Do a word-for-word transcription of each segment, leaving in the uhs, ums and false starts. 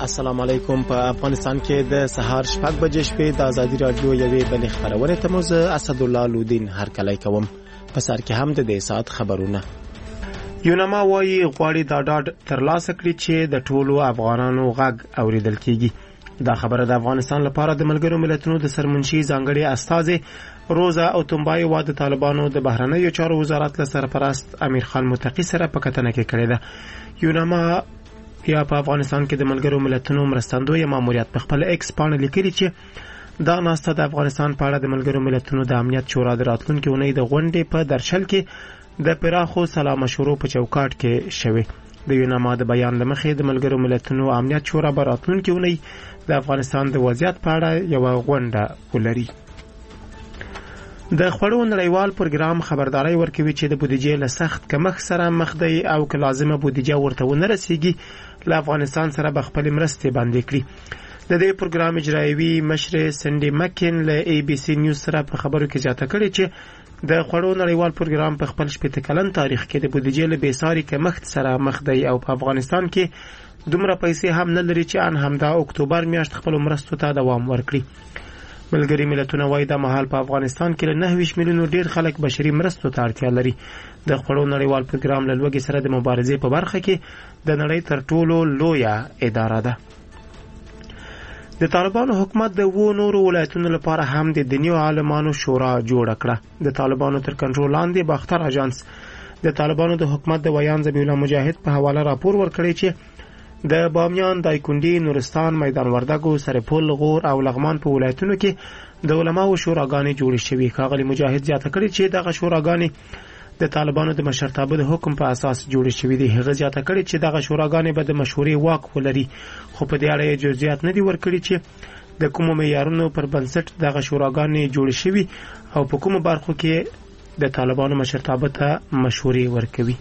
السلام علیکم. په افغانستان کې د سهار شپږ بجې شپې د ازادي رادیو یوې بلې خبرونه ته مو زه اسدالله لودین هرکلی کوم. په سر کې هم د دې ساعت خبرونه. یونما وایي غواړي دا ډاډ ترلاسه کړي چې د ټولو افغانانو غږ اوریدل کیږي. دا خبره د افغانستان لپاره د ملګرو ملتونو د سرمنشي ځانګړي استازي روزا او تنبای و د طالبانو د بهرنیو چارو وزارت له سرپرست امیر خان متقی سره په کتنه کې کړې ده. یونما یا په افغانستان کې د ملګرو ملتونو مرستندوی ماموریت په خپل ایکس باندې لیکلي چې دا ناسته د افغانستان په اړه د ملګرو ملتونو د امنیت شورا د راتلونکي اونۍ د غونډې په درشل کې د پراخو سلا مشورو په چوکاټ کې شوه. د یونما د بیان لمخې د ملګرو ملتونو امنیت شورا په راتلونکي اونۍ د افغانستان د وضعیت په اړه یو غونډه ولري. د خوړو نړیوال پروګرام خبرداري ورکوي چې د بودیجې له سخت کمښت سره مخ دی او که لازمه بودیجه ورته ونه رسیږي له افغانستان سره به خپل مرستې باندې کړي. د دې پروګرام اجرایوي مشر سندي مکن له ای بي سي نیوز سره په خبرو کې زیاته کړې چې د خوړو نړیوال پروګرام په خپل شپږ کلن تاریخ کې د بودیجې له بېساري کمښت سره مخ دی او په افغانستان کې دومره پیسې هم نه لري چې ان همدا اکتوبر میاشت خپل مرستو ته دوام ورکړي. ملګري ملتونه وايي د مهال په افغانستان کې له نهه ویشت میلیونو ډیر خلک بشري مرستو ته اړتیا لري. د خوړو نړیوال پروګرام له لوګي سره د مبارزې په برخه کې د نړۍ تر ټولو لویه اداره ده. د طالبانو حکومت د وو نورو ولایتونو لپاره هم د دیني عالمانو شورا جوړ کړه. د طالبانو تر کنټرول لاندې باختر اژانس د طالبانو د حکومت د ویان ذبیح الله مجاهد په حواله راپور ورکړی چې د بامیان، دایکنډي، نورستان، میدان وردګو، سرپل، غور او لغمان په ولایتونو کې د علماو شوراګانې جوړې شوې. ښاغلي مجاهد زیاته کړې چې دغه شوراګانې د طالبانو د مشرتابه د حکم په اساس جوړې شوې دي. هغه زیاته کړې چې دغه شوراګانې به د مشورې واک ولري، خو په دې اړه جزئیات نه دي ورکړي چې د کومو معیارونو پر بنسټ دغه شوراګانې جوړې شوې او په کومو برخو کې د طالبانو مشرتابه ته مشورې ورکوي.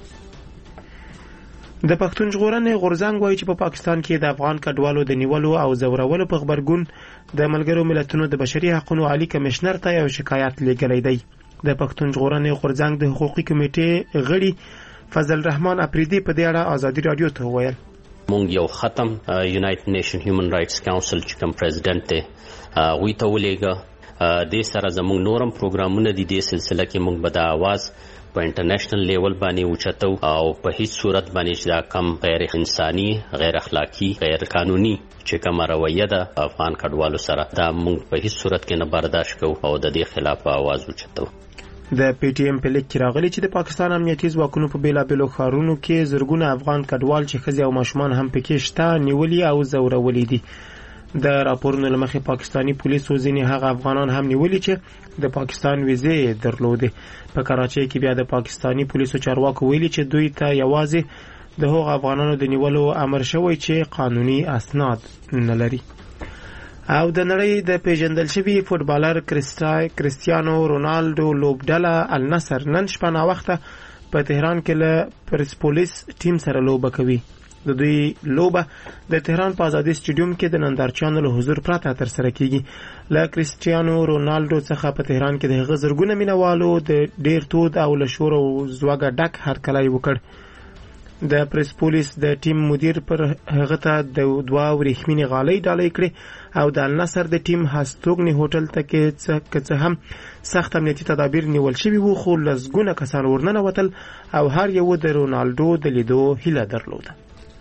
د پښتون ژغورنې غورځنګ وایي چې په پاکستان کې د افغان کډوالو د نیولو او زورولو په خبرګون د ملګرو ملتونو د بشري حقوقو عالی کمشنر ته یو شکایت لیږلی دی. د پښتون ژغورنې غورځنګ د حقوقي کمیټې غړي فضل الرحمن اپریدي په دې اړه ازادي رادیو ته وویل مونږ یو ختم یونایټډ نیشن هیومن رائټس کونسل چې کوم پریزیدنت دی وی ته ولېږه. د سره زموږ نورم پروګرامونه دي. د سلسله کې مونږ به د आवाज په انټرنیشنل لیول باندې اوچتو او په هیڅ صورت باندې چې دا کم غیر انساني، غیر اخلاقی، غیر قانوني چې کومه رویه ده افغان کډوالو سره دا مونږ په هیڅ صورت کې نه برداشت کوو او د دې خلاف आवाज اوچتو. د پی ټی ایم په لیک کې راغلی چې د پاکستان امنیتي ځواکونو په بیلابېلو ښارونو کې زرګونه افغان کډوال چې ښځې او ماشومان هم پکې شته نیولي او زورولي دي. د راپورونو له مخې پاکستاني پولیسو ځینې هغه افغانان هم نیولي چې د پاکستان ویزې درلودې. په کراچۍ کې بیا د پاکستاني پولیسو چارواکو ویلي چې دوی ته یوازې د هغو افغانانو د نیولو امر شوی چې قانوني اسناد نه لري. او د نړۍ د پیژندل شوي فوټبالر کریستیانو رونالډو لوبډله النصر نن شپه ناوخته په تهران کې له پرسپولیس ټیم سره لوبه کوي. د دوی لوبه د تهران په آزادي سټیډیوم کې د نندارچیانو له حضور پرته ترسره کیږي. له کریستیانو رونالډو څخه په تهران کې د هغه زرګونه مینوالو د ډیر تود او له شور او زوګه ډک هرکلی وکړ. د پرسپولیس د ټیم مدیر پر هغه ته د دوه ورېښمینې غالۍ ډالۍ کړې او د النصر د ټیم هستوګنې هوټل ته کې څه هم سخت امنیتي تدابیر نیول شوي وو، خو لسګونه کسان ورننوتل او هر یو د رونالډو د لیدو هیله درلوده.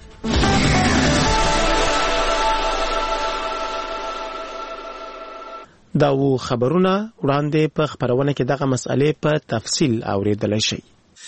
دا و خبرونه. وړاندې په خبرونه کې دغه مسئلې په تفصیل اوریدلای شئ.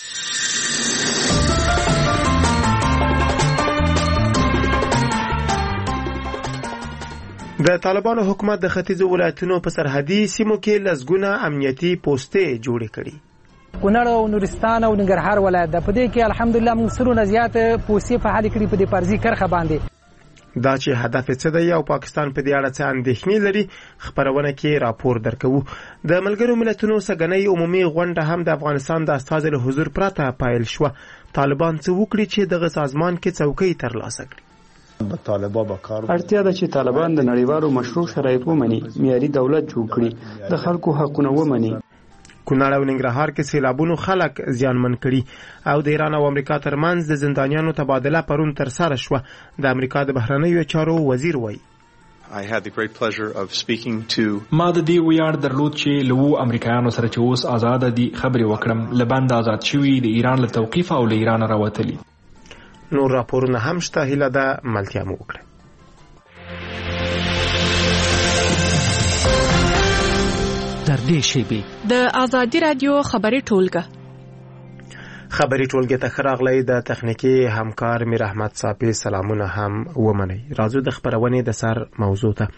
د طالبانو حکومت د ختیځو ولایتونو په سرحدي سیمو کې لسګونه امنیتي پوسټې جوړې کړي. کونړ او نورستان او ننګرهار ولایت د په دې کې الحمدلله موږ سرونه زیات پوسټې فعال کړي په دې فرضي کرخه باندې. دا چې هدف څه دی او پاکستان په دې اړه څه اندېښنې لري خبرونه کې راپور درکوو. د ملګرو ملتونو سګنۍ عمومي غونډه هم د افغانستان د استازي له حضور پرته پایل شوه. طالبان څه وکړي چې دغه سازمان کې څوکۍ ترلاسه کړي؟ اړتیا ده چې طالبان د نړیوالو مشروع شرایط ومني، معیاري دولت جوړ کړي، د خلکو حقونه ومني. کونړ او ننګرهار کې سیلابونو خلک زیانمن کړي او د ایران او امریکا ترمنځ د زندانیانو تبادله پرون ترسره شوه. د امریکا د بهرنیو چارو وزیر وایي I had the great pleasure of speaking to ما د دې ویاړ درلود چې له وو امریکایانو سره چې اوس آزاد دي خبرې وکړم له بند آزاد شوي د ایران له توقیف او له ایران راوتلي. نور راپورونه هم شته، هیله ده ملتیا مو وکړئ. در دې شیبې د آزادي رادیو خبري ټولګه خبري ټولګه ته خراغلی د تخنیکی همکار میر احمد صافی سلامونه هم ومني. راځو د خبرونې د سر موضوع ته.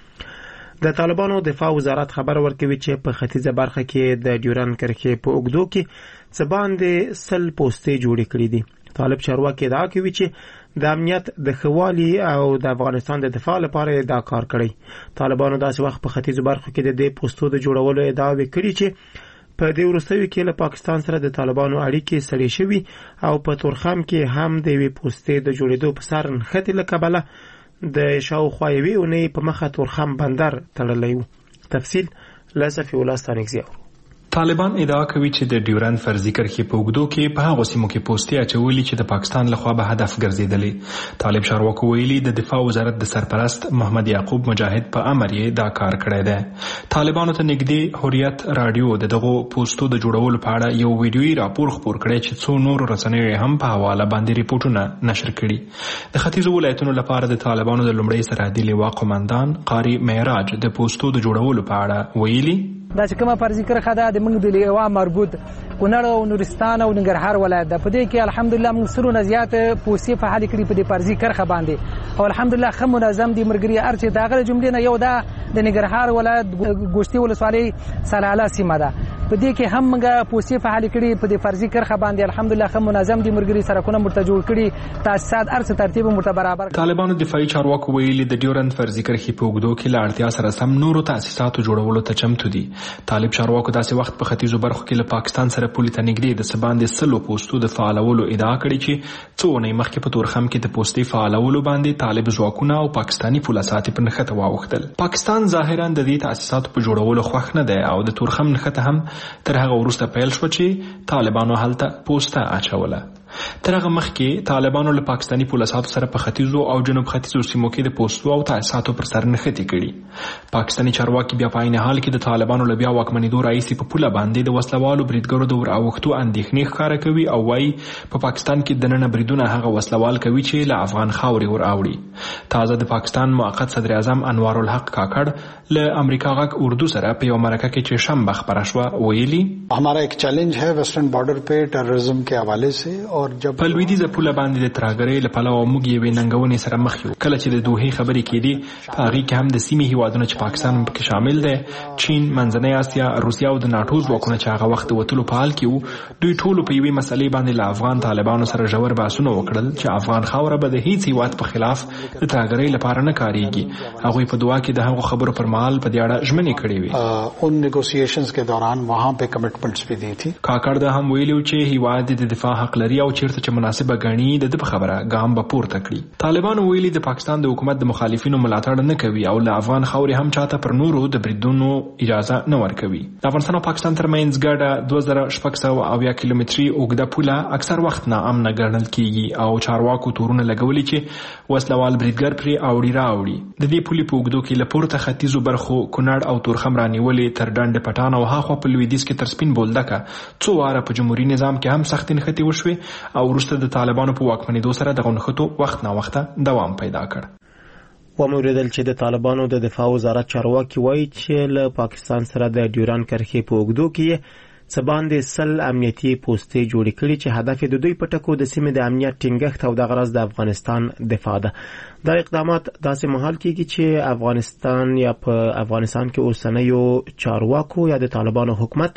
د طالبانو دفاع وزارت خبر ورکوي چې په ختیځه برخه کې د ډیورن کرښې په اوږدو کې څه باندې سل پوستې جوړې کړې دي. طالب چارواکي ادعا کوي چې د امنیت د خوالي او د افغانستان د دفاع لپاره دا کار کړی. طالبانو داسې وخت په ختیځو برخو کې د دې پوستو د جوړولو ادعا وکړي چې په دې وروستیو کې له پاکستان سره د طالبانو اړیکې سړې شوي او په تورخم کې هم د یوې پوستې د جوړېدو په سر نښتې له کبله د شاوخوا یوې اونۍ په مخه تورخم بندر تړلی و. تفصیل له صفي الله ستانکزي اورو. طالبان ادعا کوي چې د ډیورن فرضي کرښې په اوږدو کې په هغو سیمو کې پوستې اچولي چې د پاکستان لخوا به هدف ګرځېدلې. طالب چارواکو ویلي د دفاع وزارت د سرپرست محمد یعقوب مجاهد په امر یې دا کار کړی دی. طالبانو ته نږدې حریت رادیو د دغو پوستو د جوړولو په اړه یو ویډیویي راپور خپور کړی چې څو نورو رسنیو هم په حواله باندې ریپورټونه نشر کړي. د ختیځو ولایتونو لپاره د طالبانو د لومړي سرحدي لواء قماندان قاری معراج د پوستو د جوړولو په اړه ویلي دا چې کومه فرضي کرښه ده د موږ د لوا مربوط کونړ او نورستان او ننګرهار ولایت ده. په دې کې الحمدلله موږ سرونه زیات پوستې فعال کړي په دې فرضي کرښه باندې او الحمدلله ښه منظم دي. مرګري ارچ داغه جملې نه یو ده د ننګرهار ولایت ګوشتي ولسوالۍ سلاله سیمه ده. په دې کې هم موږ پوستې فعال کړي په دې فرضي کرښه باندې الحمدلله ښه منظم دي. مرګري سرکونه مرته جوړ کړي، تاسیسات ارڅ ترتیب مرته برابر. طالبانو دفاعي چارواکو ویلي د ډیورن فرضي کرښې په اوږدو کې له اړتیا سره سم نورو تاسیساتو جوړولو ته چمتو دي. طالب چارواکو داسې وخت په ختیځو برخو کې له پاکستان سره پولې ته نږدې د څه باندې سلو پوستو د فعالولو ادعا کړې چې څو اونۍ مخکې په تورخم کې د پوستې فعالولو باندې طالب ځواکونه او پاکستاني پولیسات په نښته واوښتل. پاکستان ظاهرا د دې تاسیساتو په جوړولو خوښ نه دی او د تورخم نښته هم تر هغه وروسته پیل شوه چې طالبانو هلته پوسته اچوله. تر هغه مخکې طالبانو له پاکستاني پولیساتو سره په ختیځو او جنوب ختیځو سیمو کې د پوستو او تاسیساتو پر سر نښتې کړي. پاکستاني چارواکي بیا په عین حال کې د طالبانو له بیا واکمنېدو راهیسې په پوله باندې د وسلوالو بریدګرو د ور اوښتو اندېښنې ښکاره کوي او وایي په پاکستان کې دننه بریدونه هغه وسلوال کوي چې له افغان خاورې ور اوړي. تازه د پاکستان موقت صدر اعظم انوار الحق کاکړ له امریکا غږ اردو سره په یو مرکه کې چې شنبه خپره شوه ویلي हमारा एक चैलेंज है वेस्टर्न बॉर्डर पे टेररिज्म के हवाले से और जब په لویدیځه پوله باندې د ترهګرۍ له پلوه موږ یوې ننګونې سره مخ یو. کله چې د دوحې خبرې کېدې په هغې کې هم د سیمې هیوادونه چې پاکستان پکې شامل دی، چین، منځنۍ اسیا، روسیه او د ناټو ځواکونه چې هغه وخت د وتلو په حال کې وو، دوی ټولو په یوې مسلې باندې له افغان طالبانو سره ژور بحثونه وکړل چې افغان خاوره به د هیڅ هیواد په خلاف د ترهګرۍ لپاره نه کارېږي. هغوی په دعا کې د هغو خبرو پر مهال په دې اړه ژمنې کړې وې. ان نیګوسیشنز کے دوران وہاں پہ کمټمنټس بھی دی تھی. کاکړ دا هم ویلو چې هیواد د دفاع حق لري او چیرته چې مناسبه ګڼي د دې په خبره ګام به پورته کړي. طالبانو ویلي د پاکستان د حکومت د مخالفینو ملاتړ نه کوي او له افغان خاورې هم چاته پر نورو د بریدونو اجازه نه ورکوي. د افغانستان او پاکستان ترمنځ ګډه دوه زره شپږ سوه اویا کیلومتري اوږده پوله اکثر وخت ناامنه ګڼل کیږي او چارواکو تورونه لګولي چې وسلوال بریدګر پرې اوړي راوړي. د دې پولې په اوږدو کې له پورته ختیځو برخو کونړ او تورخم رانیولې تر ډنډ پټان او هاخوا په لویدیځ کې تر سپین بولدکه څو واره په جمهوریت نظام کې هم سختې نښتې وشوې او وروسته د طالبانو په واکمنېدو سره دغه نښتو وخت نا وخته دوام پیدا کړ. وموریدل چې د طالبانو د دفاع وزارت چارواکي وایي چې له پاکستان سره د ډیورن کرښې په اوږدو کې څه باندې سل امنیتي پوستې جوړې کړي چې هدف د دوی په ټکو د سیمې د امنیت ټینګښت او د غرض د افغانستان دفاع ده. دا اقدامات داسې مهال کېږي چې افغانستان یا په افغانستان کې اوسنیو چارواکو یا د طالبانو حکومت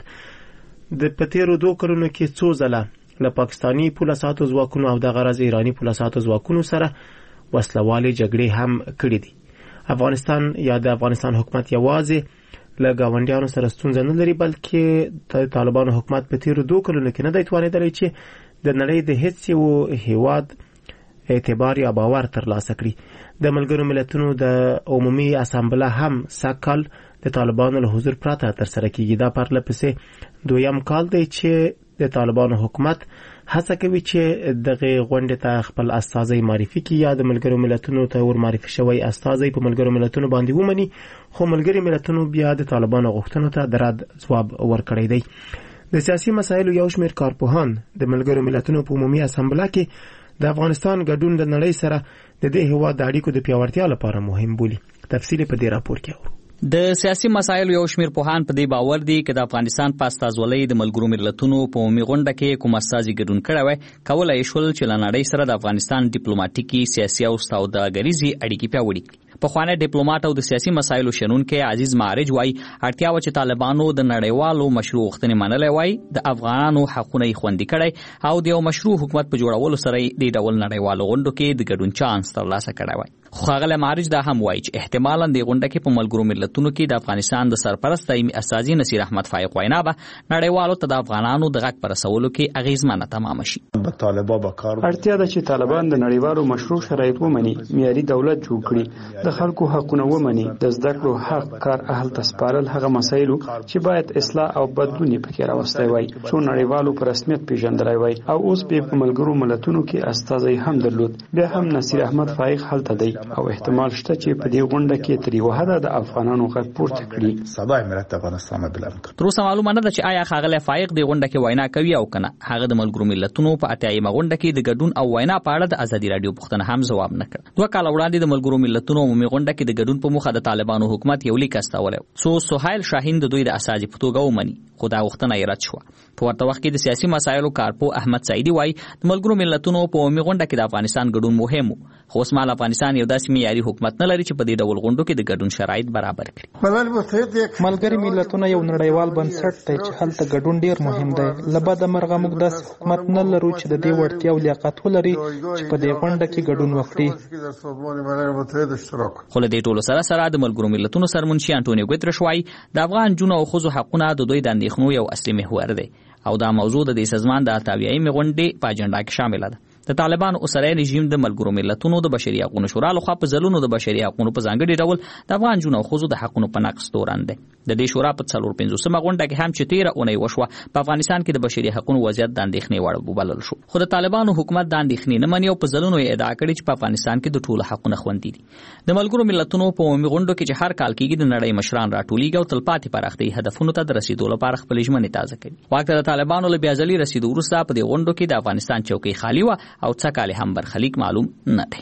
د په تېرو دوه کلونو کې څو ځله له پاکستاني پولیساتو ځواکونو او د غرض ایراني پولیساتو ځواکونو سره وسلوالې جګړې هم کړې دي. افغانستان یا د افغانستان حکومت یوازې له ګاونډیانو سره ستونزه نه لري بلکې د طالبانو حکومت په تېرو دوه کلونو کې نه دی توانېدلی چې د نړۍ د هېڅ یو هیواد اعتبار یا باور ترلاسه کړي. د ملګرو ملتونو د عمومي اسامبله هم سږ کال د طالبانو له حضور پرته ترسره کیږي. دا پرله پسې دویم کال دی چې د طالبانو حکومت هڅه کوي چې دغه غونډې ته خپل استازی معرفي کړي یا د ملګرو ملتونو ته ور معرفي شوی استازی په ملګرو ملتونو باندې ومني، خو ملګري ملتونو بیا د طالبانو غوښتنو ته د رد ځواب ورکړی دی. د سیاسي مسایلو یو شمېر کارپوهان د ملګرو ملتونو په عمومي اسامبله کې د افغانستان ګډون د نړۍ سره د دې هېواد د اړیکو د پیاوړتیا لپاره مهم بولي. تفصیل په دې راپور کې اورو. د سیاسي مسایلو یو شمېر پوهان په دې باور دي چې د افغانستان په استازولۍ د ملګرو ملتونو په عمومي غونډه کې کوم استازي ګډون کړی وای، کولای شول چې له نړۍ سره د افغانستان ډیپلوماټیکي، سیاسي او سوداګریزي اړیکې پیاوړې کړي. پخوانی ډیپلوماټ او د سیاسي مسایلو شنونکی عزیز معرج وای اړتیا و چې طالبانو د نړیوالو مشروع غوښتنې منلې وای، د افغانانو حقونه یې خوندي کړي او د یو مشروع حکومت په جوړولو سره د ډول نړیوالو غونډو کې د ګډون چانس ترلاسه کړی وای. خو هغه معرج دا هم وای چې احتمالاً د غونډه کې په ملګرو ملتونو کې د افغانستان د سرپرست دایمي استازي نصیر احمد فایق وینا به نړیوالو ته د افغانانو د غږ پر رسولو کې اغیزمنه تمام شي. اړتیا ده چې طالبان د نړیوالو مشروع شرایط ومني، معیاري دولت جوړ کړي، د خلکو حقونه ومني، د زده کړو حق کار اهل تسپارل هغه مسایلو چې باید اصلاح او بدلون پکې راوستي وای، څو نړیوالو په رسمیت پیژندلای وای او اوس په ملګرو ملتونو کې استازي هم درلود. بیا هم نصیر احمد فایق هلته دی او احتمال شته چې په دې غونډه کې تر یو حده د افغانانو غږ پورته کړي. سبا ملت افغانستان بلند کړ. تر اوسه معلومه نه ده چې آیا خاغله فایق د غونډه کې وینا کوي او کنه. هغه د ملګرو ملتونو په اتیایمه غونډه کې د ګډون او وینا په اړه د ازادي رادیو پوښتنه هم ځواب نه کړ. دوه کال وړاندې د ملګرو ملتونو عمومي غونډه کې د ګډون په موخه د طالبانو حکومت یو لیک استولی څو سهیل شاهین د دوی د استازي په توګه ومني، خو دا غوښتنه یې رد شوه. په ورته وخت کې د سیاسي مسایلو کارپو احمد سعیدي وایي د ملګرو ملتونو په عمومي غونډه کې د افغانستان ګډون مهم و، خو اوس مهال افغانستان یو داسې معیاري حکومت نه لري چې په دې ډول غونډو کې د ګډون شرایط برابر کړي. ملګري ملتونه یو نړیوال بنسټ دی چې هلته ګډون ډیر مهم دی. له بده مرغه موږ داسې حکومت نه لرو چې د دې وړتیا او لیاقت ولري چې په دې غونډه کې ګډون وکړي. خو له دې ټولو سره سره د ملګرو ملتونو سرمنشي انټونیو ګوترش وایي د افغان جنو او ښځو حقونه د دوی د اندېښنو یو اصلي محور دی او دا موضوع د دې سازمان د اتاویایمې غونډې په اجنډا کې شامله ده. د طالبان اوسنی رژیم د ملګرو ملتونو د بشري حقوقو شورا لخوا په ځلونو د بشري حقوقو په ځانګړي ډول د افغان جنو او ښځو د حقوقو په نقض تورن دی. د دې شورا په څلور پنځوسمه غونډه کې هم چې تیره اونۍ وشوه په افغانستان کې د بشري حقوقو وضعیت د اندېښنې وړ وبلل شو، خو د طالبانو حکومت د اندېښنې نه مني او په ځلونو یې ادعا کړې چې په افغانستان کې د ټولو حقوقو خوندي دي. د ملګرو ملتونو په عمومي غونډو کې چې هر کال کېږي د نړۍ مشران راټولېږي او تلپاتې پراختیايي هدفونو ته د رسیدو لپاره خپل ژمنې تازه کوي. واک ته د طالبانو له بیا ځلې رسیدو وروسته په دې غونډو کې د افغانستان چوکۍ خالي وه او څه کال هم برخلیک معلوم نه دی.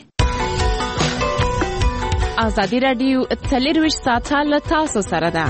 ازادي رادیو څلورویشت ساعته له تاسو سره ده.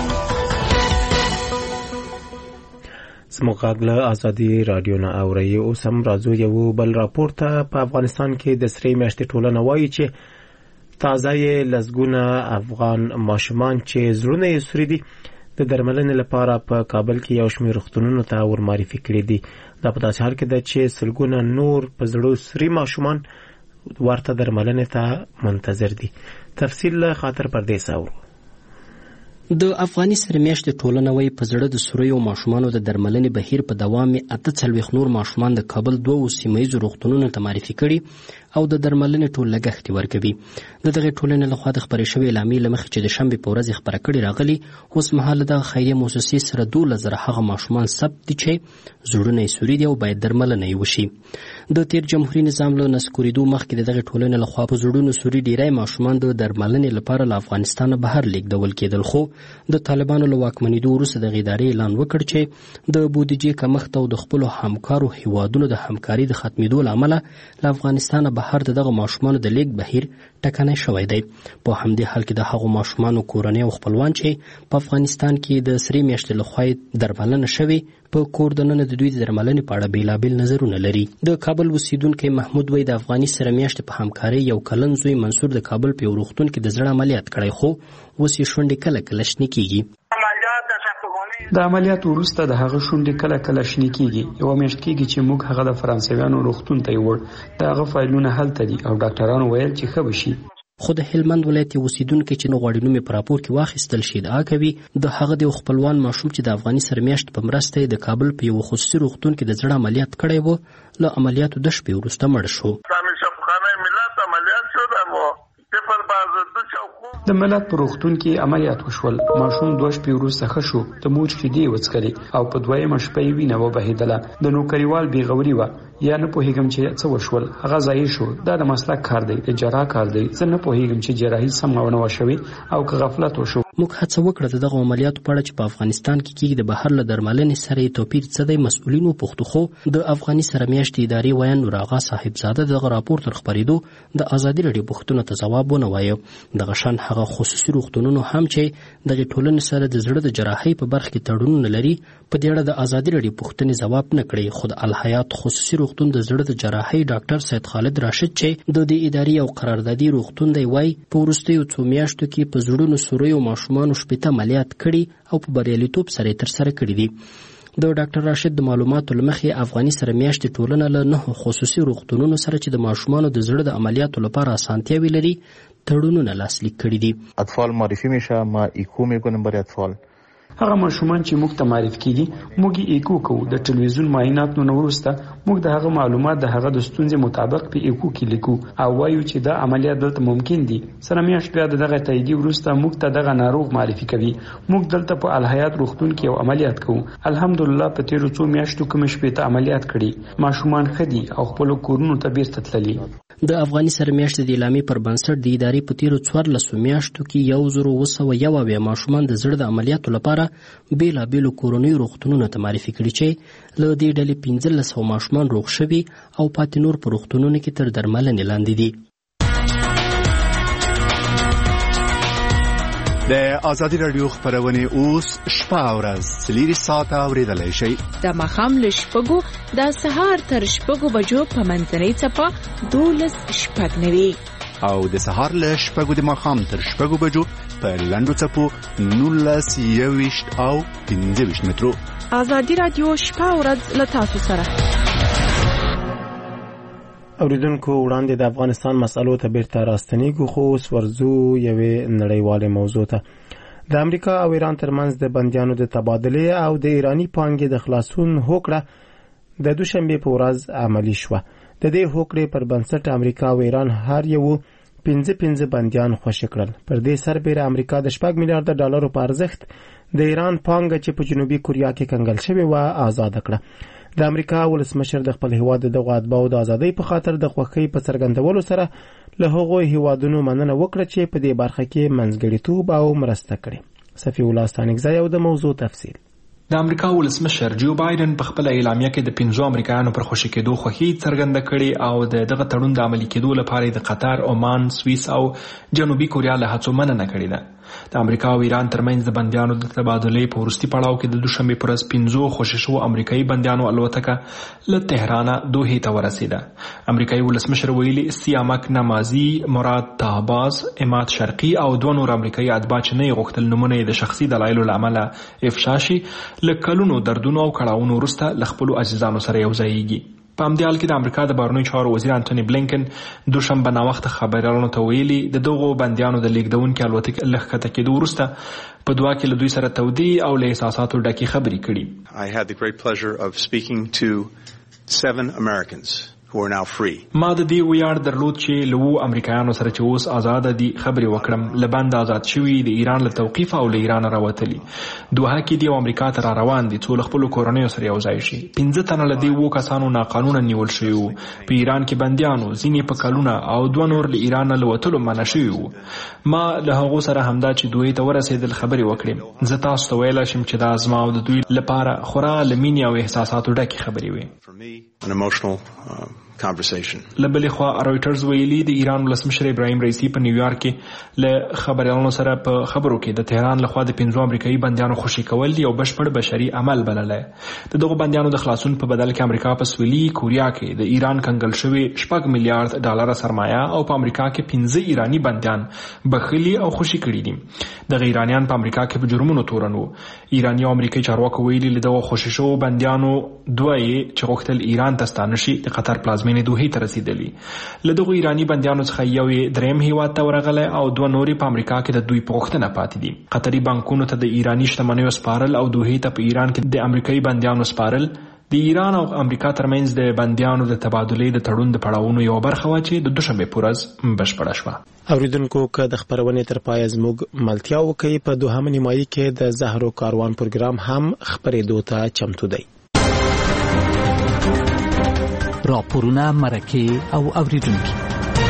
زموږ غږ له ازادي رادیو نه اورئ. اوس هم راځو یو بل راپور ته. په افغانستان کې د سرې میاشتې ټولنه وایي چې تازه یې لسګونه افغان ماشومان چې زړونه یې سوري دي د درملنې لپاره په کابل کې یو شمېر روغتونونو ته ور معرفي کړي دي. دا په داسې حال کې ده چې سلګونه نور په زړو سري ماشومان ورته درملنې ته منتظر دي. تفصیل له خاطر پردیس اورو. د افغاني سرمیاشتې ټولنه وایي په زړه د سوریو ماشومانو د درملنې بهیر په دوام اته څلوېښت نور ماشومان د کابل دوو سیمه ییزو روغتونونو ته معرفي کړي او د درملنې ټول لګښت ورکوي. د دغې ټولنې لخوا د خپرې شوې اعلامیې له مخې چې د شنبې په ورځ خپره کړې راغلي، اوس مهال دغه خیریه موسسې سره دولس زره هغه ماشومان ثبت دي چې زړونه یې سوري دي او باید درملنه یې وشي. د تیر جمهوري نظام له نسکورېدو مخکې د دغې ټولنې لخوا په زړونو سوري ډیری ماشومان د درملنې لپاره له افغانستانه بهر لیږدول کېدل، خو د طالبانو له واکمنېدو وروسته دغې ادارې اعلان وکړ چې د بودیجې کمښت او د خپلو همکارو هیوادونو د همکاري د ختمېدو له امله له افغانستانه بهر د دغه ماشومانو د لیږد بهیر ټکنی شوی دی. په همدې حال کې د هغو ماشومانو کورنۍ او خپلوان چې په افغانستان کې د سرې میاشتې لخوا درملنه شوې په کور دننه د دوی د درملنې په اړه بېلابېل نظرونه لري. د کابل اوسیدونکی محمود وایي د افغاني سره میاشتې په همکارۍ یو کلن زوی منصور د کابل په یو روغتون کې د زړه عملیات کړی، خو اوس یې شونډې کله کله شنې کېږي. د عملیات وروسته د هغه شونډې کله کله شنې کېږي. یوه میاشت کېږي چې موږ هغه د فرانسویانو روغتون ته یوړ. د هغه فایلونه هلته دي او ډاکټرانو ویل چې ښه به شي. خو د هلمند ولایت یو اوسیدونکی چې نه غواړي نوم یې په راپور کې واخیستل شي ادعا کوي د هغه د خپلوان ماشوم چې د افغاني سرمیاشت په مرسته د کابل په یو خصوصي روغتون کې د زړه عملیات کړی و، له عملیاتو د شپې وروسته مړ شو. د ملت په روغتون کې عملیات وشول. ماشوم دوه شپې وروسته ښه شو. د مور شیدې وڅښلې او په دویمه شپه یې وینه وبهېدله. د نوکریوال بېغوري وه یا نه پوهېږم چې څه وشول. هغه ضایع شو. دا د مسلک کار دی، د جراح کار دی. زه نه پوهېږم چې جراحي سمه ونه وشوي او که غفلت وشو. موږ هڅه وکړه د دغه عملیاتو په اړه چې په افغانستان کې کېږي د بهر له درملنې سره یې توپیر څه دی مسؤلین وپوښتو، خو د افغاني سره میاشتې ادارې ویان نور آغا صاحبزاده دغه راپور تر خپرېدو د ازادي راډیو پوښتنو ته ځواب ونه وایه. دغه شان هغه خصوصي روغتونونو هم چې دغه ټولنې سره د زړه د جراحۍ په برخه کې تړونونه لري په دې اړه د ازادي راډیو پوښتنې ځواب نه کړي. خو د الحیات خصوصي روغتون د زړه د جراحۍ ډاکټر سید خالد راشد چې د دې ادارې او قراردادي روغتون دی وایي په وروستیو څو میاشتو کې په زړونو سوریو ماشومانو شپېته عملیات کړي او په بریالیتوب سره یې ترسره کړي دي. د ډاکټر راشد د معلوماتو له مخې افغاني سره میاشتې ټولنه له نهو خصوصي روغتونونو سره چې د ماشومانو د زړه د عملیاتو لپاره اسانتیاوې لري تړونونه لاسلیک کړي دي. اطفال معرفی میشه، ما ایکو میکنیم برای اطفال. هغه ماشومان چې موږ ته معرفي کیږي موږ یې ایکو کوو. د ټلویزیون معاینات نه وروسته موږ د هغه معلومات د هغه د ستونزې مطابق په ایکو کې لیکو او وایو چې دا عملیات دلته ممکن دي. سره میاشت بیا دغه تاییدي وروسته موږ ته دغه ناروغ معرفي کوي. موږ دلته په الحیات روغتون کې یو عملیات کوو. الحمدلله په تیرو څو میاشتو کې مې شپېته عملیات کړي. ماشومان ښه دي او خپل کورونو ته بیرته تللي. د افغاني سره میاشتې د اعلامیې پر بنسټ د ادارې په تیرو څوارلسو میاشتو کې یو زر اوه سوه یو اویا ماشومان د زړه د عملیاتو لپاره بېلابېلو کورنیو روغتونونو ته معرفي کړي چې له دې ډلې پنځلس سوه ماشومان روغ شوي او پاتې نور په روغتونونو کې تر درملنې لاندې دي. د ازادي راډیو خبرونه اوس شپه او ورځ څلور ساعته اورېدلای شئ. د ماښام له شپږو د سهار تر شپږو بجو په منځنۍ څپه دولس شپږ نوي او د سهار له شپږو د ماښام تر شپږو بجو په لنډو څپو نولس یوویشت او پنځه ویشت مترو. ازادي راډیو شپه او ورځ له تاسو سره. اوریدونکو وړاندې د افغانستان مسألو ته بیرته راستنیږو، خو اوس ورځو یوې نړیوالې موضوع ته. د امریکا او ایران ترمنځ د بندیانو د تبادلې او د ایرانی پانګې د خلاصون هوکړه د دوشنبې په ورځ عملي شوه. د دې هوکړې پر بنسټ امریکا او ایران هر یو پنځه پنځه بندیان خوشي کړل. پر دې سربېره امریکا د شپږ میلیارډ ډالرو په ارزښت د ایران پانګه چې په جنوبي کوریا کې کنګل شوې وه آزاد کړه. د امریکا ولسمشر د خپل هیواد د دغو اتباعو د ازادۍ په خاطر د خوښۍ په څرګندولو سره له هغو هیوادونو مننه وکړه چې په دې برخه کې منځګړیتوب او مرسته کړې. صفي الله ستانکزی او د موضوع تفصیل. د امریکا ولسمشر جو بایدن په خپل اعلامیه کې د پنځو امریکایانو پر خوشي کېدو خوښي څرګنده کړې او د دغه تړون د عملي کېدو لپاره د قطر، عمان، سویس او جنوبي کوریا له هڅو مننه کړې ده. د امریکا او ایران ترمنځ د بندیانو د تبادلې په وروستي پړاو کې د دوشنبې پر ورځ پنځو خوشي شوو امریکایي بندیانو الوتکه له تهرانه دوحې ته ورسېده. امریکایي ولسمشر ویلي سیامک نمازي، مراد طهباز، اماد شرقي او دوه نور امریکایي اتباع چې نه یې غوښتل نومونه یې د شخصي دلایلو له امله افشا شي له کلونو دردونو او کړاوونو وروسته له خپلو عزیزانو سره یو ځایږي. په همدې حال کې د امریکا د بهرنیو چارو وزیر انټوني بلینکن دوشنبه ناوخته خبریالانو ته ویلي د دغو بندیانو د لیږدونکي الوتکې له ښکته کېدو وروسته په دعا کې له دوی سره تودې او له احساساتو ډکې خبرې کړي. I had the great pleasure of speaking to seven Americans who are now free. ما د دې ویاړ درلود چې له وو امریکایانو سره چې اوس آزاد دي خبرې وکړم. له بند آزاد شوي د ایران له توقیف او له ایران راوتلي دوحه کې دي او امریکا ته را روان دي څو له خپلو کورنیو سره یو ځای شي. پنځه تنه له دې اوو کسانو ناقانونه نیول شوي وو. په ایران کې بندیانو ځینې په کلونه او دوه نور له ایران له وتلو منع شوي وو. ما له هغو سره همدا چې دوی ته ورسېدل خبرې وکړې. زه تاسو ته ویلی شم چې دا زما او د دوی لپاره خورا له مینې او احساساتو ډکې خبرې وې. لبلې خوا رویټرز ویلي د ایران ولسمشر ابراهیم رئیسی په نیویارک کې له خبریالانو سره په خبرو کې د تهران لخوا د پنځو امریکایي بندیانو خوشي کول یو بشپړ بشري عمل بللی. د دغو بندیانو د خلاصون په بدل کې امریکا په سویلي کوریا کې د ایران کنګل شوي شپږ میلیارډ ډالره سرمایه او په امریکا کې پنځه ایرانی بندیان بخیلي او خوشي کړي دي. دغه ایرانیان په امریکا کې په جرمونو تورن وو. ایرانی او امریکایي چارواکو ویلي له دغو خوشي شوو بندیانو دوه یې چې غوښتل ایران ته ستانه شي د قطر پلازمینې دوحې ته رسیدلی. له دغو ایرانی بندیانو څخه یو یې دریم هیواد ته ورغلی او دوه نورې په امریکا کې د دوی په غوښتنه پاتې دي. قطري بانکونو ته د ایرانی شتمنیو سپارل او دوحې ته په ایران کې د امریکایي بندیانو سپارل د ایران او امریکا ترمنځ د بندیانو د تبادلې د تړون د پړاوونو یو برخه وه چې د دوشنبې په ورځ بشپړه شوه. اوریدونکو که د خپرونې تر پایه زموږ ملتیا وکړي، په دوهمه نیمایي کې د زهرو کاروان پروګرام هم خپرېدو ته چمتو دی. راپورونه، مرکې او اوریدونکي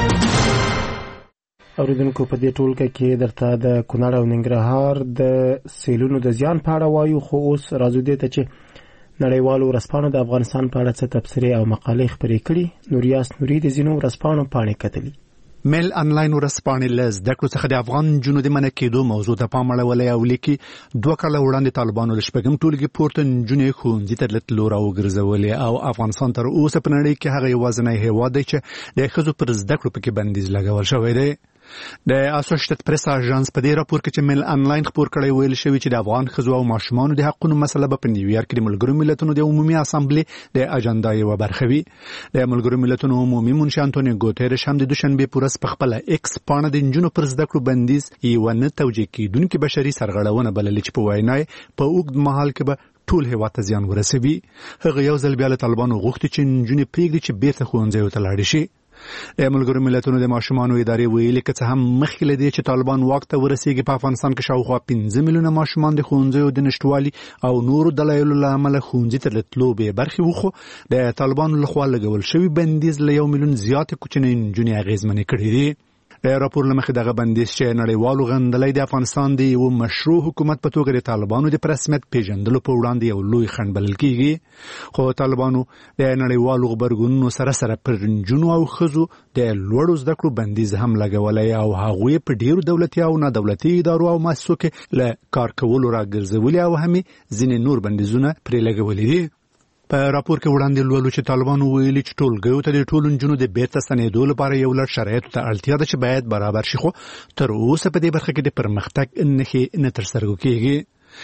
اوریدونکو په دې ټولګه کې درته د کونړ او ننګرهار د سیلونو د زیان په اړه وایو، خو اوس راځو دې ته چې نړیوالو ورځپاڼو د افغانستان په اړه څه تبصرې او مقالې خپرې کړي. نوریاس نوري د ځینو ورځپاڼو پاڼې کتلي. میل انلاین ورځپاڼې له زده کړو څخه د افغان نجونو د منع کېدو موضوع ته پام اړولی او لیکي دوه کاله وړاندې طالبانو له شپږم ټولګي پورته نجونې ښوونځي ته له تلو راوګرځولې او افغانستان تر اوسه په نړۍ کې هغه یوازینی هېواد دی چې د ښځو پر زده کړو پکې بندیز لګول شوی دی. د اسوسییټډ پریس اژانس په دې راپور کې چې میل انلاین خبر کړی ویل شوی چې د افغان ښځو او ماشومانو د حقوقو مسله په نیویارک کې د ملګرو ملتونو د عمومي اسامبلې د اجنډا یو برخه وي. د ملګرو ملتونو عمومي منشي انټونیو ګوتریش هم د دوشنبې په ورځ په خپل ایکس پاڼه د نجونو پر زده کړو بندیز یو نه توجیه کیدونکي بشري سرغړونه بللې چې په وینا په اوږد مهال کې به ټول هیواد ته زیان ورسوي. هغه یو ځل بیا له طالبانو غوښتي چې نجونې پرېږدي چې بیرته ښوونځیو ته لاړې شي. د ملګرو ملتونو د ماشومانو ادارې ویلي که څه هم مخکې له دې چې طالبان واک ته ورسیږي په افغانستان کې شاوخوا پنځه میلیونه ماشومان د ښوونځیو د نشټوالي او نورو دلایلو له امله ښوونځي ته د تلو بې برخې وو، خو د طالبانو لخوا لګول شوي بندیز له یو میلیون زیاتې کوچنۍ نجونې اغېزمنې کړي دي. راپور لمخې دغه بندیز چې نړیوالو غندلی د افغانستان د یو مشروع حکومت په توګه د طالبانو د رسمیت پیژندلو په وړاندې یو لوی خنډ بلل کیږي. خو طالبانو د نړیوالو غبرګونونو سره سره پر نجونو او ښځو د لوړو زده کړو بندیز هم لګولی او هغوی په ډیرو دولتي او نه دولتي ادارو او مؤسسو کې له کار کولو راګرځولي او هم ځینې نور بندیزونه پرې لګولي دي. په راپور کې وړاندې لولو چې طالبانو ویلي چې ټولګیو ته د ټولو نجونو د بیرته ستنېدو لپاره یو لړ شرایطو ته اړتیا ده چې باید برابر شي، خو تر اوسه په دې برخه کې د پرمختګ نښې نه ترسره کېږي.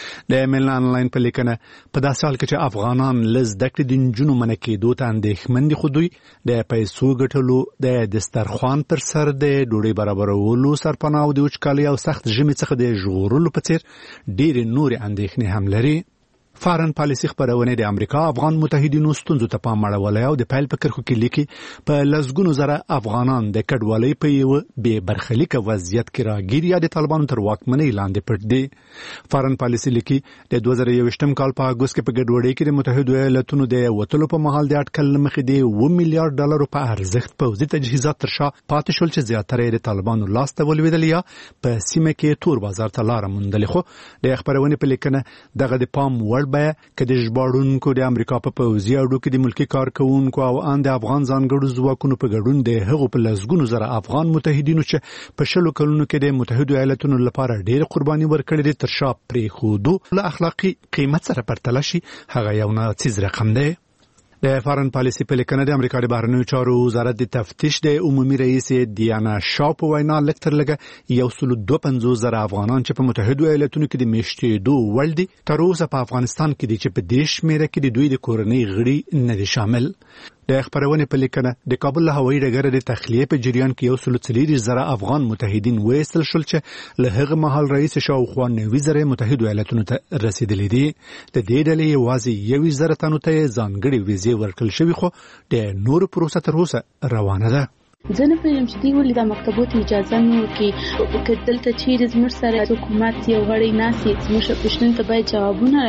د میل انلاین په لیکنه په داسې حال کې چې افغانان له زده کړې د نجونو منع کېدو ته اندېښمن دي، خو دوی د پیسو ګټلو، د دسترخوان پر سر د ډوډۍ برابرولو، سرپناه او د وچکالۍ او سخت ژمي څخه د ژغورلو په څېر ډېرې نورې اندېښنې هم لري. فارن پالیسي خبرونه د امریکا افغان متحدینو ستونزو ته پام اړولی او د پیل په کرښو کې لیکي په لسګونو زره افغانان د کډوالۍ په یو بې برخلیکه وضعیت کې راګیر یا د طالبانو تر واکمنۍ لاندې پټ دي. فارن پالیسي لیکي د دوه زره یوویشتم کال په اګوست کې په ګډوډۍ کې د متحدو ایالتونو د وتلو په مهال د اټکل له مخې د اوه میلیارډ ډالرو په ارزښت پوځي تجهیزات تر شا پاتې شول چې زیاتره یې د طالبانو لاس ته ولوېدل یا په سیمه کې تور بازار ته لاره موندلې. خو د خبرونې په لیکنه دغه د پام وړ بیه که د ژباړونکو د امریکا په پوځي اډو کې د ملکي کارکوونکو او ان د افغان ځانګړو ځواکونو په ګډون د هغو په لسګونو زره افغان متحدینو چې په شلو کلونو کې د متحدو ایالتونو لپاره ډېر قرباني ورکړې دي تر شا پرېښودو له اخلاقي قیمت سره پرتله شي هغه یو ناڅیز رقم دی. د فارن پالیسي په لیکنه د امریکا د بهرنیو چارو وزارت د تفتیش د عمومي رئیس دیانا شا په وینا لږ تر لږه یو سل دوه پنځوس زره افغانان چې په متحدو ایالتونو کې د میشتېدو وړ دي تر اوسه په افغانستان کې دي چې په دې شمېره کې د دوی د کورنۍ غړي نه دي شامل. د خبرونې په لیکنه د کابل له هوایي ډګره د تخلیې په جریان کې یو سل څلېرویشت زره افغان متحدین وایستل شول چې له هغه مهال رئیس شاوخوا نوي زره متحدو ایالتونو ته رسیدلي دي. د دې ډلې یوازې یوویشت زره تنو ته ځانګړې ویزې ورکړل شوي، خو د نورو پروسه تر اوسه روانه ده. زه نه پوهېږم چې دوی ولې د مکتبو ته اجازه نه ورکوي. که دلته چیرې زموږ سره حکومت یو غړی ناست وي زموږ پوښتنو ته باید جوابونه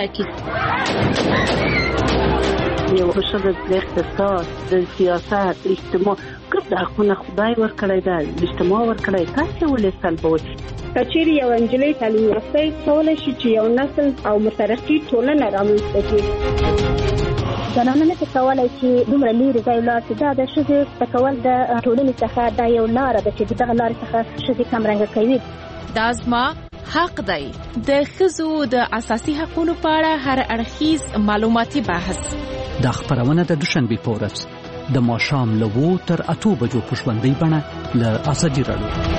راکړي. یو ښځه د اقتصاد، د سیاست، اجتماع ګرد حقونه خدای ورکړی ده، اجتماع ورکړی، تاسې ولې سلبوئ؟ که چیرې یو نجلۍ تعلیم یافته کولی شي چې یو نسل او مترقي ټولنه رامنځته کړي. زنانه نه کولی چې دومره لرې ځای ولاړ شي. دا د ښځې زده کول د ټولنې څخه دا یو لاره ده چې دغه لارې څخه ښځې کمرنګه کوي. دا زما حق دی. د ښځو د اساسي حقوقو په اړه هر اړخیز معلوماتي بحث. دا خبرونه د دوشنبې په ورځ د ماښام له اوو تر اتو بجو په ژوندۍ بڼه له ازادي راډیو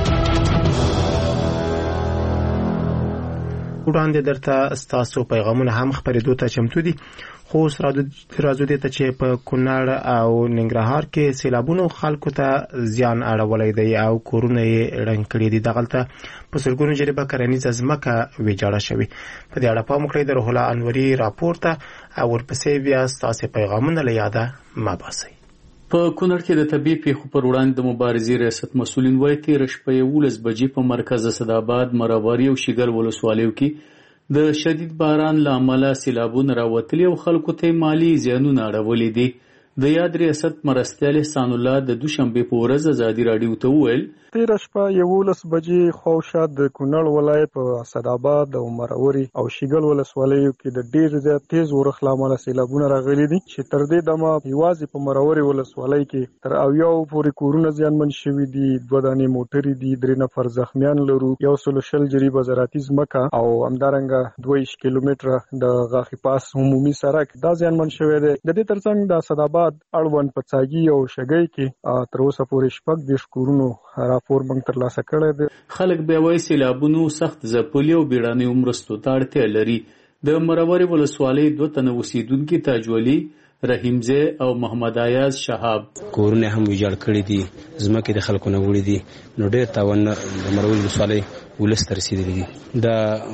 وړاندې درته ستاسو پیغامونه هم خپرېدو ته چمتو دي. خو راځو دې ته چې په کونړ او ننګرهار کې سیلابونو خلکو ته زیان اړولی دی او کورونه یې ړنګ کړي دي. دغلته په سلګونو جریبه کرنیزه ځمکه ویجاړه شوې. په دې اړه پام وکړئ د روح الله انوري راپور ته او ورپسې بیا ستاسې پیغامونه له یاده مه باسئ. په کونړ کې د طبي پیښو پر وړاندې د مبارزې ریاست مسؤلین وایي تېره شپه یولس بجې په مرکز اسداباد، مراباري او شیګل ولسوالیو کې د شدید باران له امله سیلابونه راوتلي او خلکو ته مالي زیانونه اړولي دي. د یاد ریاست مرستیال احسان الله د دوشنبې په ورځ ازادي راډیو ته وویل تېره شپه یولس بجې خواوشا د کونړ ولایت په اسداباد او مراوري او شیګل ولسوالیو کې د ډېر زیات تیز اورښت له امله سیلابونه راغلي دي چې تر دې دمه یوازې په مراوري ولسوالۍ کې تر اویاو پورې کورونه زیانمن شوي دي، دوه دانې موټرې دي، درې نفر زخمیان لرو، یو سل شل جریبه زراعتي ځمکه او همدارنګه دوه ویشت کیلومتره د غاښي پاس عمومي سړک دا زیانمن شوی دی. د دې ترڅنګ د اسداباد اړوند په څاګي او شګۍ کې تر اوسه پورې شپږ دېرش کورونو راپور موږ ترلاسه کړی دی. خلک بیا وایي سیلابونو سخت ځپلي او بیړنیو مرستو ته اړتیا لري. د مراوري ولسوالۍ دوه تنه اوسېدونکي تاج ولي، رحیمزی او محمد ایاز شهاب کورونه هم ویجاړ کړي دي، ځمکې د خلکو نه وړي دي، نو ډېر تاوان د مراوري ولسوالۍ ولس ته رسېدلي دي. د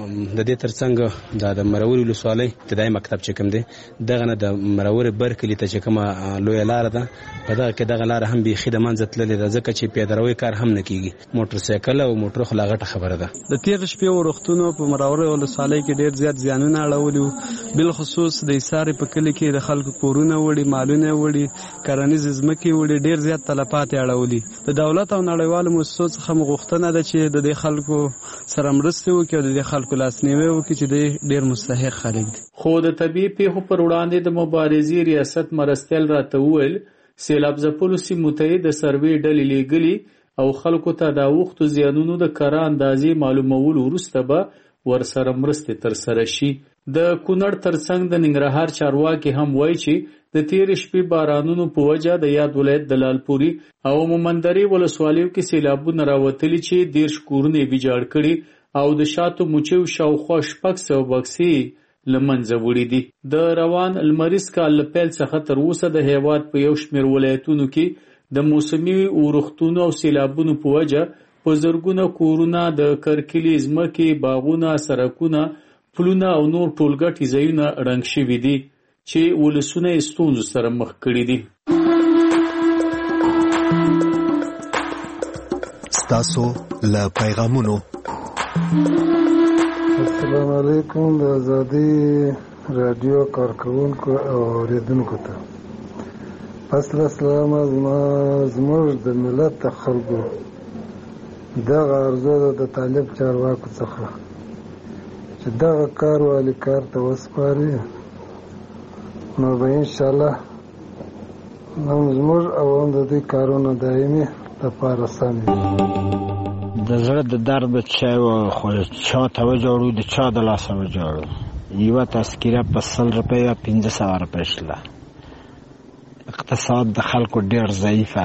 د دې ترڅنګ دا د مراوري ولسوالۍ ابتدایي مکتب چې کوم دی دغه نه د مراوري برکلي ته چې کومه لویه لاره ده په دغه کې دغه لاره هم بیخي د منځه تللې ده ځکه چې پیادهروي کار هم نه کېږي. موټر سایکل او موټر خو لا غټه خبره ده. د تېرې شپې اورښتونو په مراوري ولسوالۍ کې ډېر زیات زیانونه اړولي وو، بالخصوص د ایسارې په کلي کې د خلکو کورونه وړي، مالونه وړي، کرنیزې ځمکې وړي، ډېر زیات تلفات یې اړولي. د دولت او نړیوالو مؤسسو څخه مو غوښتنه ده چې د دې خلکو سره مرسته وکړي او د دې خلکو لاسنیوی وکړي چې دوی ډېر مستحق خلک دي. خو د طبي پیښو پر وړاندې د مبارزې ریاست مرستیال راته وویل سیلاب ځپلو سیمو ته د سروې ډلې لیږلي او خلکو ته د اوښتو زیانونو د کره اندازې معلومولو وروسته به ورسره مرستې ترسره شي. د کونړ ترڅنګ د ننګرهار چارواکي هم وایي چې د تېرې شپې بارانونو په وجه د یاد ولایت د لالپوري او مومندرې ولسوالیو کې سیلابونه راوتلي چې دېرش کورونه یې ویجاړ کړي او د شاتو مچیو شاوخوا شپږ سوه بکسې له منځه وړي دي. د روان لمریز کال له پیل څخه تر اوسه د هېواد په یو شمېر ولایتونو کې د موسمي اورښتونو او سیلابونو په وجه په زرګونه کورونه، د کرکلي ځمکې، باغونه، سړکونه، پلونه او نور ټولګټي ځایونه ړنګ شوي دي چې ولسونه یې ستونزو سره مخ کړي دي. ستاسو له پیغامونو السلام علیکم د ازادي رادیو کارکونکو او اوریدونکو ته فصل السلام زموږ د ملت د خلکو دغه ارزو د طالب چارواکو څخه چې دغه کار والی کار ته وسپاري نو به انشاءالله هم زموږ او هم د دوی کارونه دایمي لپاره سم وي. د زړه د درد چا خو چا ته وجوړو د چا د لاسه وجوړو یوه تذکیره په سل روپیو پنځه سوه روپۍ شله. اقتصاد د خلکو ډېر ضعیفه،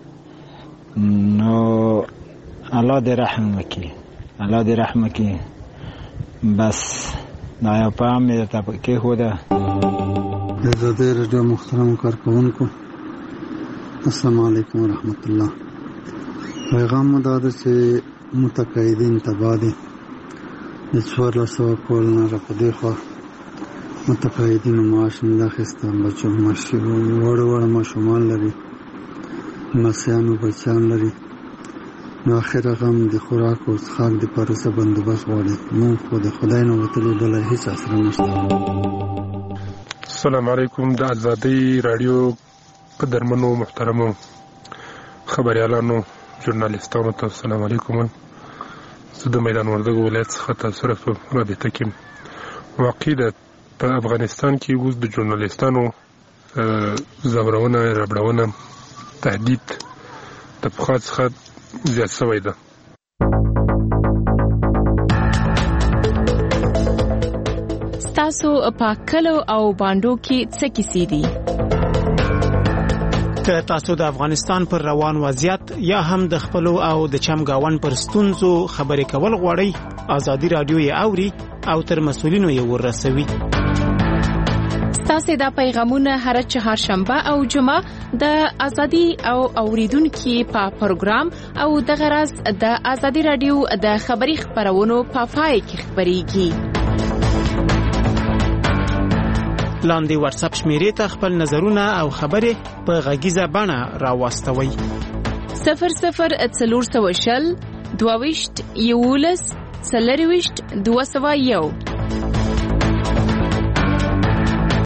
نو الله دې رحم وکړي، الله دې رحم وکړي. بس دا یو پام مې درته کېښوده. د ازادي راډیو محترمو کارکوونکو السلام علیکم ورحمت الله. پیغام مو دا ده چې متقاعدین تباه دي. د څوارلس سوه کلونو نه په دې خوا متقاعدینو معاش نه ده اخیستی، بچو وړه وړه ماشومان لري، لمسیانو بچیان لري، نو اخر غم د خوراک او څښاک دپاره څه بندوبست غواړي. مونږ خو د خدای نه وتلي بله هېڅ اسره نشته. السلام علیکم. د ازادۍ راډیو قدرمنو محترمو خبریالانو ژورنالیستانو ته السلام علیکم. زه د میدان وردګو ولایت څخه تاسو سره په رابطه کې یم. واقع ده په افغانستان کې اوس د ژورنالیستانو ځورونه، ربړونه، تهدید د پخوا څخه زیات شوی ده. ستاسو په کلو او باندو کې څه کیسې دي؟ که تاسو د افغانستان پر روان وضعیت یا هم د خپلو او د چمګاون پر ستونزو خبرې کول غواړئ، ازادي راډیو یې اوري او تر مسؤلینو یې ورسوي. تاسو د پیغامونه هر چهارشنبه او جمعه د ازادي او اوریدونکو په پروګرام او د غرض د ازادي رادیو د خبري خبرونو په پای کې خبريږي. لاندې واتس اپ شمیرې ته خپل نظرونه او خبرې په غږیزه بڼه راوستوي. صفر صفر څلور سوه شل دوه ویشت یولس څلرویشت دوه سوه یو